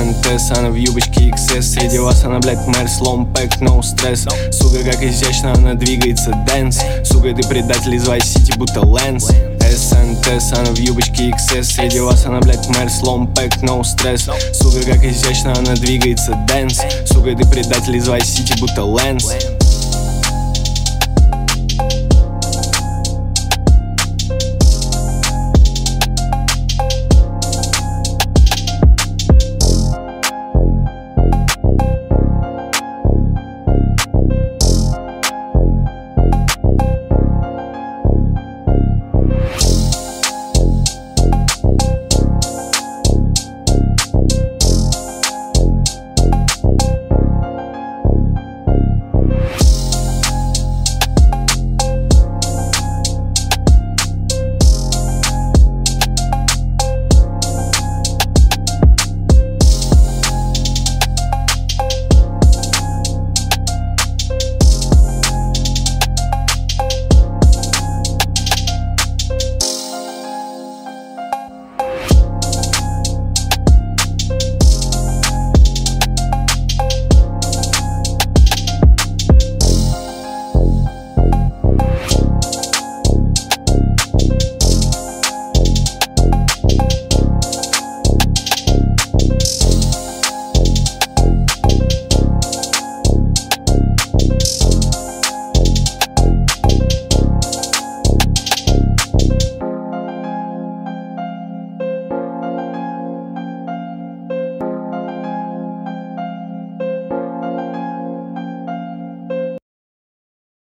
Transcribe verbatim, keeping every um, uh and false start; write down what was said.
СНТС, она в юбочке икс эс. Среди вас она, блядь, мэр, слом, пэк, ноу стресс. Сука, как изящно она двигается, дэнс. Сука, ты предатель из Vice City, будто Лэнс. СНТС, она в юбочке икс эс. Среди вас она, блядь, мэр, слом, пэк, ноу стресс. Сука, как изящно она двигается, дэнс. Сука, ты предатель из Vice City, будто Лэнс.